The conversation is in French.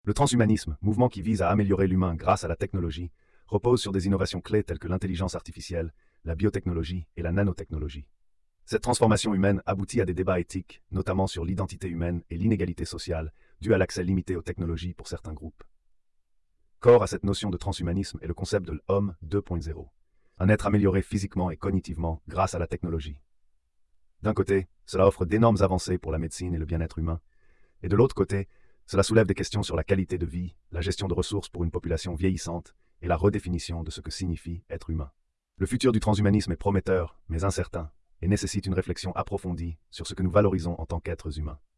Le transhumanisme, mouvement qui vise à améliorer l'humain grâce à la technologie, repose sur des innovations clés telles que l'intelligence artificielle, la biotechnologie et la nanotechnologie. Cette transformation humaine aboutit à des débats éthiques, notamment sur l'identité humaine et l'inégalité sociale, due à l'accès limité aux technologies pour certains groupes. Corps à cette notion de transhumanisme est le concept de l'homme 2.0, un être amélioré physiquement et cognitivement grâce à la technologie. D'un côté, cela offre d'énormes avancées pour la médecine et le bien-être humain, et de l'autre côté, cela soulève des questions sur la qualité de vie, la gestion de ressources pour une population vieillissante et la redéfinition de ce que signifie être humain. Le futur du transhumanisme est prometteur, mais incertain, et nécessite une réflexion approfondie sur ce que nous valorisons en tant qu'êtres humains.